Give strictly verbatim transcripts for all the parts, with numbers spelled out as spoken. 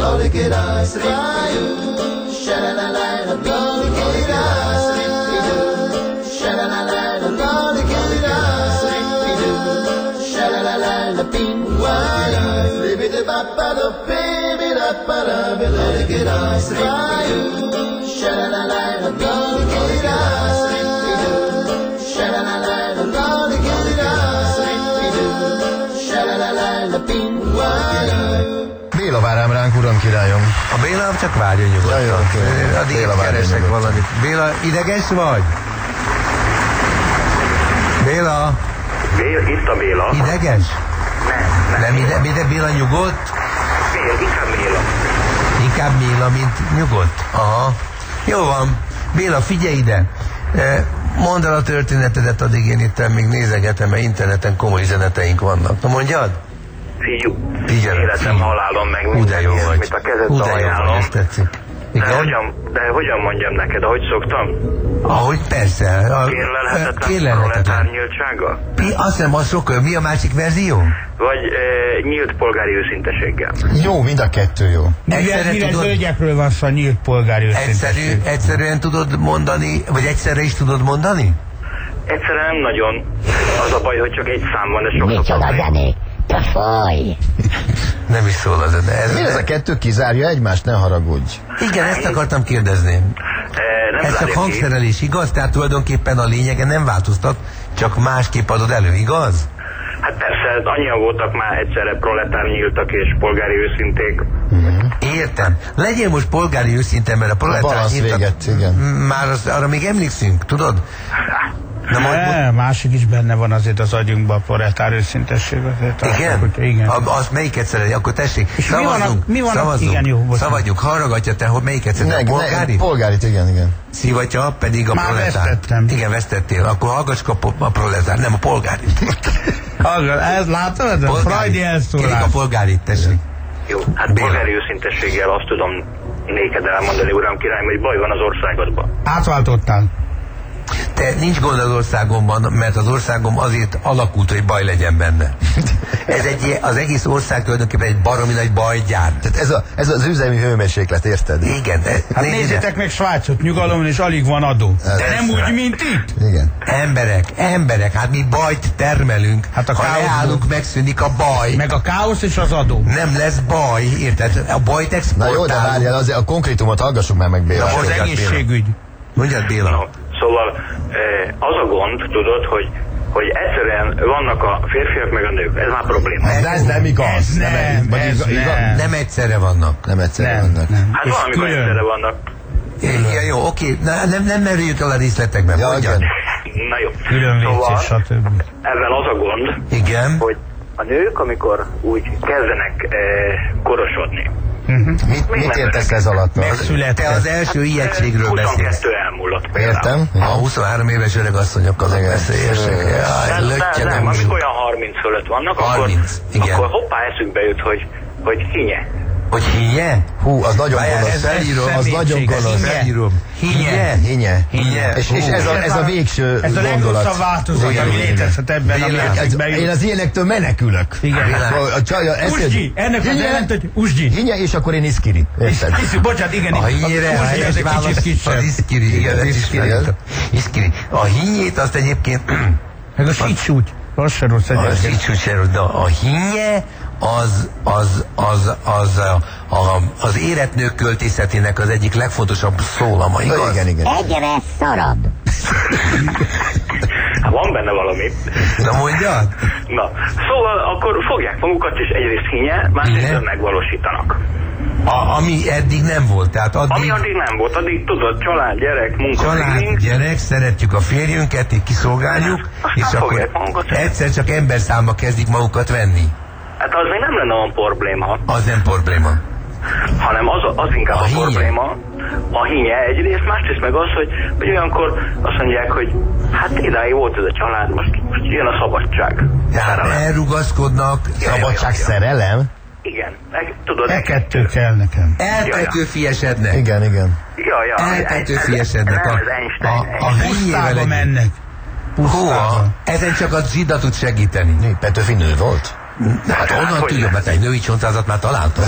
Melodicida, Sripidu, sha-la-la-la, Melodicida, Sripidu, sha-la-la-la, Melodicida, Sripidu, sha-la-la-la, Ping-wada, Sripidu-ba-ba-do-baby-da-ba-da, Melodicida, Sripidu, sha-la-la-la, Melodicida, Sripidu, sha-la-la-la, Melodicida, Sripidu, sha-la-la-la, Ping-wada. Béla vár ám ránk, uram királyom. A Béla csak várja nyugodtan. Ja, jó, okay. Addig Béla keresek valamit. Béla, ideges vagy? Béla? Béla, itt a Béla. Ideges? Nem, nem. Nem ide, ide Béla nyugodt? Béla, inkább Béla. Inkább Béla, mint nyugodt? Aha. Jó van. Béla, figyelj ide. Mondd el a történetedet, addig én itt még nézegetem, mert interneten komoly üzeneteink vannak. Na mondjad? Figyú, Figyelj, életem, figyelj. halálom meg Hú, de jó minden, vagy. mit a kezed Hú, de jó ajánlom. vagy, ezt tetszik. De Igen? hogyan, de hogyan mondjam neked, ahogy szoktam? Ahogy persze. A, Kérlelhetetlen kérlelhetetlen. proletár nyíltsága? Mi, azt hiszem, az sokkal. Mi a másik verzió? Vagy e, nyílt polgári őszinteséggel? Jó, mind a kettő jó. Egyszerre Mire tudod- zöldgyekről van szó, nyílt polgári Egyszerű, őszinteség. egyszerűen tudod mondani, vagy egyszerre is tudod mondani? Egyszerűen nem nagyon. Az a baj, hogy csak egy szám van, de sokszor Micsoda probléma. zené? Te faj! Nem is szól az, de ez... Mi ez a kettő kizárja egymást? Ne haragudj. Igen, ezt akartam kérdezni. E, nem Ez csak zárja ki. hangszerelés, igaz? Tehát tulajdonképpen a lényege nem változtat, csak másképp adod elő, igaz? Hát persze, annyian voltak már egyszerre proletár nyíltak és polgári őszinték. Értem. Legyél most polgári őszinte, mert a A proletár balasz nyíltak- véget, igen. Már az, arra még emlékszünk, tudod? Na, majd, Ne, másik is benne van azért az agyunkban, a proletár őszintesség. Azért igen? Hogy, igen. A, azt melyiket szeretnél? Akkor tessék, És mi van a- szavazzunk, mi van a- szavazzunk, igen, jó, bocsánat. szavazzunk, hallgatja te, hogy melyiket Ne, szeretnél? ne, Polgári? polgárit, igen, igen. Szivatya pedig a Már proletár. vesztettem. Igen, vesztettél. Akkor hallgass a, a proletár, nem a polgári. Hallgat, ez látod? Ez a Polgári. frajdi Kérik elszólás. a polgárit, tessék. Jó, hát Béla. polgári őszintességgel azt tudom néked elmondani, uram királyom, hogy baj van az országodban. Átváltottál. Te nincs gond az országomban, mert az országom azért alakult, hogy baj legyen benne. Ez egy, az egész ország tulajdonképpen egy baromi nagy bajgyár. Tehát ez, a, ez az üzemi hőmérséklet, érted? Igen, de Hát nézd ide. nézzétek meg Svájcot, nyugalom, és alig van adó. De nem Persze. úgy, mint itt. Igen. Emberek, emberek, hát mi bajt termelünk. Hát a ha káosz- leállunk, megszűnik a baj. Meg a káosz és az adó. Nem lesz baj, érted? A bajt Na exportálunk. jó, de várjál, azért a konkrétumot hallgassuk már meg, Béla. Na, Az Mondjad, Béla. egészségügy. Mondjad, Béla. No, szóval eh, az a gond, tudod, hogy hogy egyszerűen vannak a férfiak meg a nők. Ez már probléma. Ez, ez nem igaz. Ez nem, vagy ez igaz, igaz, nem. Nem egyszerre vannak. nem egyszerűen Nem, vannak. nem. Hát És valamikor külön. egyszerre vannak. Ja, jó, oké, Na, nem, nem merüljük el a részletekbe. Ja, Mondjad. igen. Na jó. Külön Szóval vécés, stb. ebben az a gond, Igen. hogy a nők, amikor úgy kezdenek eh, korosodni, Mit, mit értesz ez alatt? Te Megszülettek. az első ijegységről beszélsz. huszonkettő elmúlott például. Értem? A huszonhárom éves öreg asszonyokkal Igen. beszéljessek. Jaj, Nem, nem, löttyedem. nem, amik olyan harminc fölött vannak, harminc, akkor, igen. akkor hoppá eszünkbe jut, hogy, hogy hinye. Hogy hinye? Hú, az nagyon Várjál, gonosz. ez felírom. Az nagyon személyiség, ez gonosz. hinye. Felírom. Hinye? Hinye. Hinye. És, és Hú. ez, a, ez a végső Ez a gondolat. legrosszabb változat, Igen, ami igen. létezhet ebben a Béla, Ez, mértékben. én az ilyenektől menekülök. Igen. A, a csaja, ezt Usgyi, ennek az hinye, jelent, hogy usgyi. hinye, és akkor én iszkiri. Érted? Kis- Bocsánat, igen. A hinyére, a Usgyi, ez helyes egy válasz kicsit az kisebb. iszkiri. Igen, ez iszkiri. Igen. Iszkiri. A hinyét azt egyébként... Meg a sítsúgy. Az se rossz A egyébként. sícsúcserő, de a hinnye az, az, az, az, a, a, az éretnők költészetének az egyik legfontosabb szólama, igaz? Igen, igen. Egyre szarad. Hát van benne valami. Na mondjad? Na, szóval akkor fogják magukat, és egyrészt hinye, másrészt Igen. megvalósítanak. A, ami eddig nem volt, tehát Ami addig addig nem volt, addig tudod, család, gyerek, munka, család, feeling. gyerek, szeretjük a férjünket, így kiszolgáljuk, Aztán és akkor fogják magukat. egyszer csak emberszámba kezdik magukat venni. Hát az még nem lenne olyan probléma, Az nem probléma. hanem az, az inkább A a, a hinye. probléma, a hinye egyrészt, másrészt meg az, hogy, hogy olyankor azt mondják, hogy hát idáig volt ez a család, most, most jön a szabadság. Tehát Szerelem. elrugaszkodnak, Szabadság, szerelem? Igen, meg, tudod, E e kettő kell nekem. elpetőfiesednek. Igen, igen. ja, ja, Elpetőfiesednek. nem, A, ez Einstein. a, a Einstein. hinyével Pusztába együtt. mennek. Hova? Pusztába. Ezen csak a Zsida tud segíteni. Mi, Petőfi nő volt? Hát onnan hogy tudja, ne? mert egy női csontázat már találtam.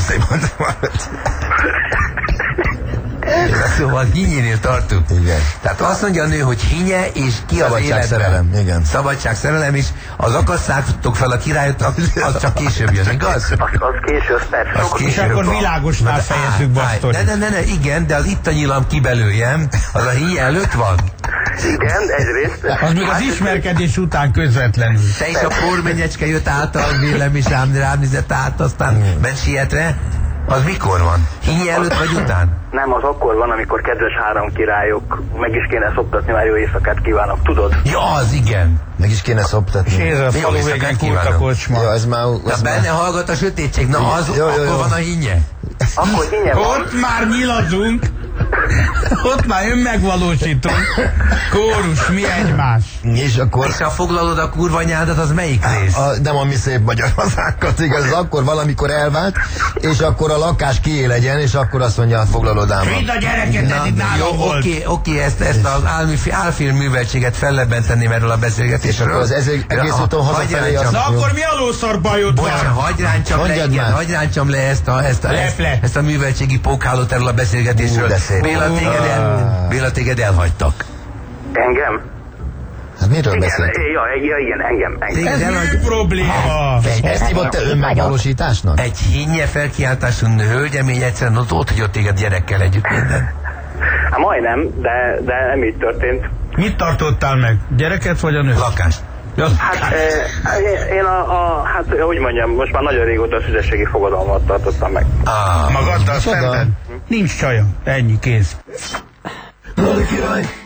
Szóval hinyénél tartunk. Igen. Tehát azt mondja a nő, hogy hinye, és ki az Szabadság, életben. szerelem, igen. Szabadság, szerelem, és az akasszátok fel a királyot, az csak később jön, igaz? Az, az késő, az persze. Az sokkal később És akkor van. világosnál Na de fejezzük állj, állj. Basztori. Ne, ne, ne, ne, igen, de az itt a nyilam kibelőjem, az a híj előtt van. Igen, egyrészt. Az még az ismerkedés után közvetlenül. Te is a pormenyecske jött által, vélem is rám, rám nézett át, aztán ment sietre. Az mikor van? Híj előtt vagy után? Nem, az akkor van, amikor kedves három királyok, meg is kéne szoptatni, már jó éjszakát kívánok, tudod? Ja, az igen. Meg is kéne szoptatni. És ez a Jó falu éjszakát végén kult a kívánok. kocsma. Ja, ez már... Na Ez már... benne hallgat a sötétség, na az, Jó, jó, akkor jó. van a hinnye. Akkor hinnye van. Ott már nyilazunk. Ott már önmegvalósítunk. Kórus, mi egymás. És akkor... És ha foglalod a kurva nyádat, az melyik rész? A, nem a mi szép magyar hazánkat, igaz, az akkor valamikor elvált, és akkor a lakás kié legyen, és akkor azt mondja, foglalod ám. Vidd a gyereket, ez itt jó, nálam volt. oké, oké, ezt, ezt az álmi, álfilm műveltséget fellebbentenném erről a beszélgetésről. És akkor az ez- egész úton hazafelé az- Na akkor mi a lószar bajod Bocsán, van? hagyj ráncsam le, Mondjad igen, már. hagyj ráncsam le ezt a, ezt a, ezt, Leple. ezt a műveltségi pókhálót erről a beszélgetésről. Ú, de szép. Béla, téged, el, Béla, téged elhagytak. Engem? Hát miről Igen, beszéltek? ja, ja, igen, engem. engem. Téged Ez elhagy... mű probléma. Egy, Ezt hívott te önmegvalósításnak? egy hinnye felkiáltású hölgyemény egyszerűen ott, ott hagyott téged gyerekkel együtt minden. Hát majdnem, de, de nem így történt. Mit tartottál meg? Gyereket vagy a nő? Lakást. Ja, Hát eh, én a, a, hát hogy mondjam, most már nagyon régóta a szüzességi fogadalmat tartottam meg. Ah, magaddal Micsoda? szemben? Nincs csaja. Ennyi, kész.